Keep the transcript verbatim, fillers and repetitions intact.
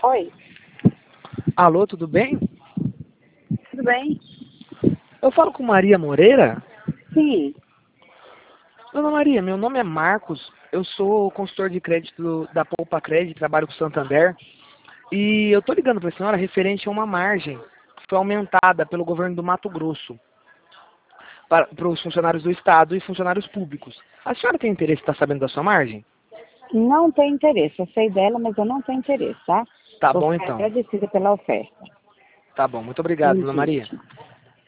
Oi, Alô, tudo bem? tudo bem? Eu falo com Maria Moreira? Sim. Dona Maria, meu nome é Marcos, eu sou consultor de crédito da Poupa Crédito, trabalho com o Santander, e eu estou ligando para a senhora referente a uma margem que foi aumentada pelo governo do Mato Grosso para, para os funcionários do Estado e funcionários públicos. A senhora tem interesse em estar sabendo da sua margem? Não tenho interesse. Eu sei dela, mas eu não tenho interesse, tá? Tá Vou bom ficar então. agradecida pela oferta. Tá bom, muito obrigado, Bom Dona dia. Maria. Tchau.